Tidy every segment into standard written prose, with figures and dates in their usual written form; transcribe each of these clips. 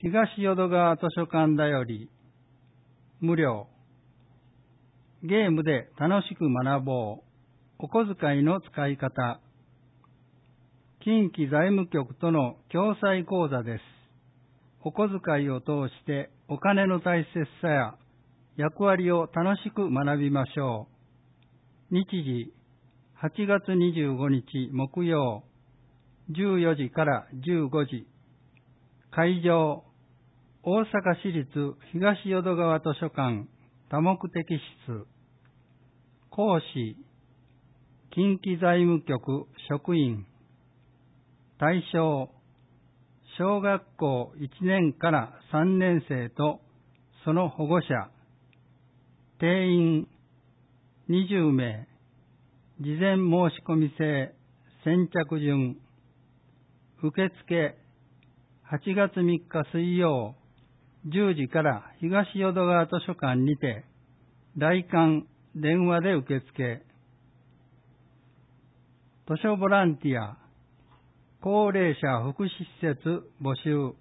東淀川図書館だより無料ゲームで楽しく学ぼうお小遣いの使い方近畿財務局との共済講座です。お小遣いを通してお金の大切さや役割を楽しく学びましょう。日時8月25日木曜14時から15時会場大阪市立東淀川図書館多目的室講師近畿財務局職員対象小学校1年から3年生とその保護者定員20名事前申し込み制先着順受付8月3日水曜10時から東淀川図書館にて来館電話で受付図書ボランティア高齢者福祉施設募集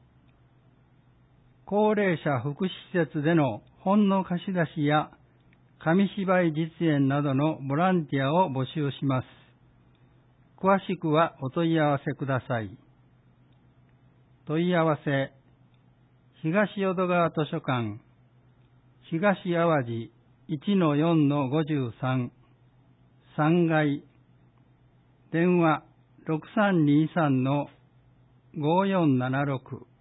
高齢者福祉施設での本の貸し出しや紙芝居実演などのボランティアを募集します。詳しくはお問い合わせください。問い合わせ東淀川図書館東淡路 1-4-53 3階電話 6323-5476